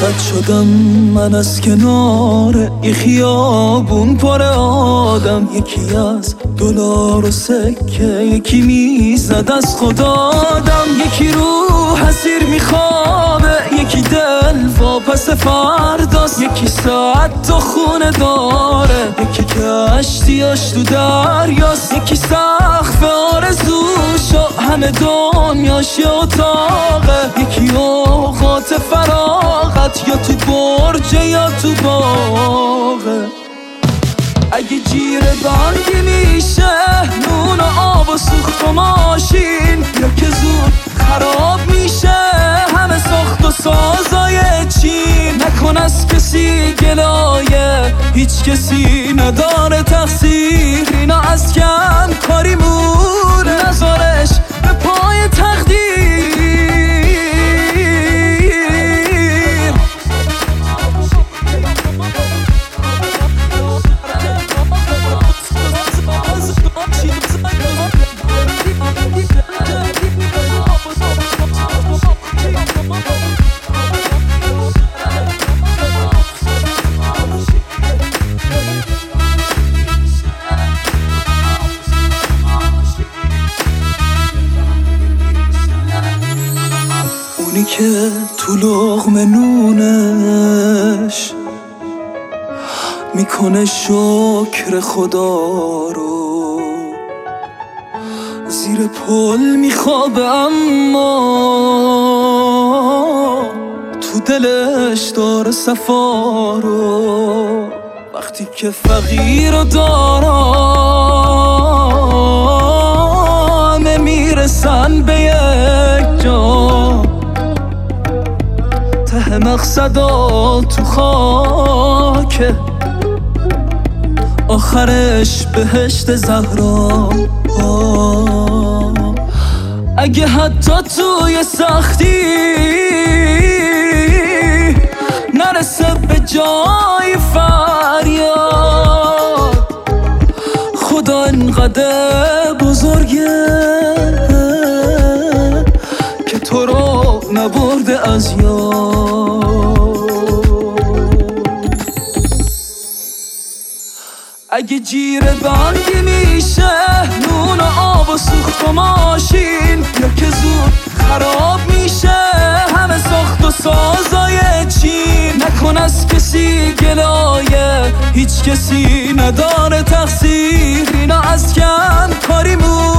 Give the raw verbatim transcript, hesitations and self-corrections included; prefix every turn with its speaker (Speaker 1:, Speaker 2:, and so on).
Speaker 1: رد شدم من از کنار ای خیابون پر آدم، یکی از دلار و سکه یکی میزد از خدادم، یکی رو حسیر میخوابه یکی دل واپس فرداست، یکی ساعت تو خونه داره یکی کشتیاش تو دریاست، یکی سقف آرزوشو همه دنیاش یه اتاقه، یکی اوقات فراغت یا تو برجه یا تو باغه. اگه جیره بندی میشه نون و آب و سوخت و ماشین، یا که زود خراب میشه همه ساخت و سازای چین، نکن از کسی گلایه هیچ کسی نداره تقصیر، اینا از کم کاری مونه نذارش به پای تقدیر. اونی که تو لقمه نونش میکنه شکر خدا رو، زیر پل میخوابه اما تو دلش داره صفا رو، وقتی که فقیر و دارا میرسن به یک جا، ته مقصدا تو خاکه آخرش بهشت زهرا. اگه حتی توی سختی نرسه به جای فریاد، خدا انقدر بزرگه که تو رو نبرده از یاد. اگه جیره بندی میشه نون و آب و سوخت و ماشین، یا که زود خراب میشه همه ساخت و سازای چین، نکن از کسی گلایه هیچ کسی نداره تقصیر، اینا از کم کاری مون